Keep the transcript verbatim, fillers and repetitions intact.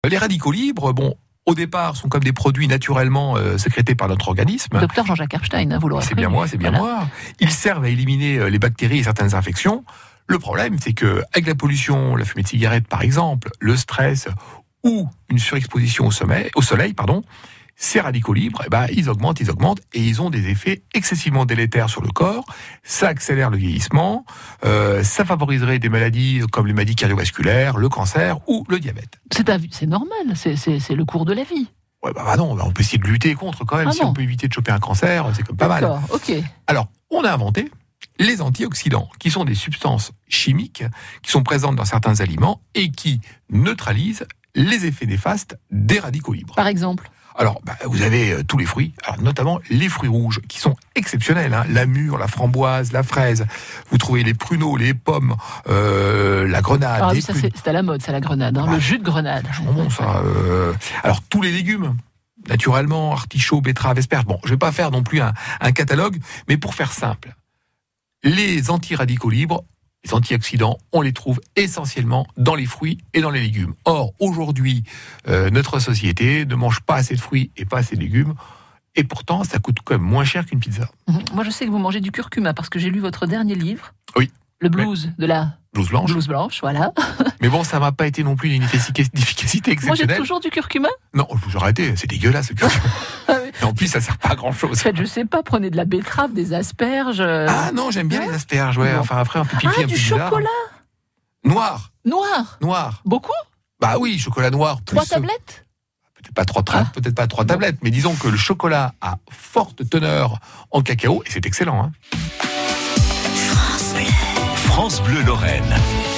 Les radicaux libres, bon, au départ, sont comme des produits naturellement euh, sécrétés par notre organisme. Docteur Jean-Jacques Epstein, hein, vous l'aurez C'est bien moi, c'est bien voilà. moi. Ils servent à éliminer les bactéries et certaines infections. Le problème, c'est que avec la pollution, la fumée de cigarette par exemple, le stress ou une surexposition au, sommeil, au soleil, pardon, ces radicaux libres, eh ben, ils augmentent, ils augmentent, et ils ont des effets excessivement délétères sur le corps. Ça accélère le vieillissement, euh, ça favoriserait des maladies comme les maladies cardiovasculaires, le cancer ou le diabète. C'est, un, c'est normal, c'est, c'est, c'est le cours de la vie. Ouais, bah, bah non, on peut essayer de lutter contre quand même. Ah si non. On peut éviter de choper un cancer, c'est comme pas D'accord, mal. ok. Alors, on a inventé les antioxydants, qui sont des substances chimiques qui sont présentes dans certains aliments et qui neutralisent les effets néfastes des radicaux libres. Par exemple ? Alors, bah, vous avez euh, tous les fruits, alors, notamment les fruits rouges, qui sont exceptionnels. Hein, la mûre, la framboise, la fraise. Vous trouvez les pruneaux, les pommes, euh, la grenade. Ah les oui, ça, prunes. c'est, c'est à la mode, ça, la grenade. Hein, bah, le jus de grenade. C'est bon, ça. Euh... Alors, tous les légumes, naturellement, artichauts, betteraves, asperges. Bon, je ne vais pas faire non plus un, un catalogue, mais pour faire simple, les anti-radicaux libres, les antioxydants, on les trouve essentiellement dans les fruits et dans les légumes. Or, aujourd'hui, euh, notre société ne mange pas assez de fruits et pas assez de légumes. Et pourtant, ça coûte quand même moins cher qu'une pizza. Mmh. Moi, je sais que vous mangez du curcuma parce que j'ai lu votre dernier livre. Oui. Le blues Mais... de la... Blouse blanche. Blouse blanche, voilà. Mais bon, ça m'a pas été non plus d'une efficacité exceptionnelle. Moi, j'ai toujours du curcuma. Non, j'ai arrêté, c'est dégueulasse le curcuma. Ah oui. Et en plus, ça sert pas à grand chose. En fait, je sais pas, prenez de la betterave, des asperges. Ah non, j'aime bien ouais. les asperges, ouais. Bon. Enfin, après, un peu pipi, ah, un peu du bizarre. chocolat. Noir. Noir. Noir. Beaucoup. Bah oui, chocolat noir. Trois tablettes. Peut-être pas trois, tra- ah. peut-être pas trois tablettes, mais disons que le chocolat a forte teneur en cacao et c'est excellent. Hein. France Bleu, France Bleu Lorraine.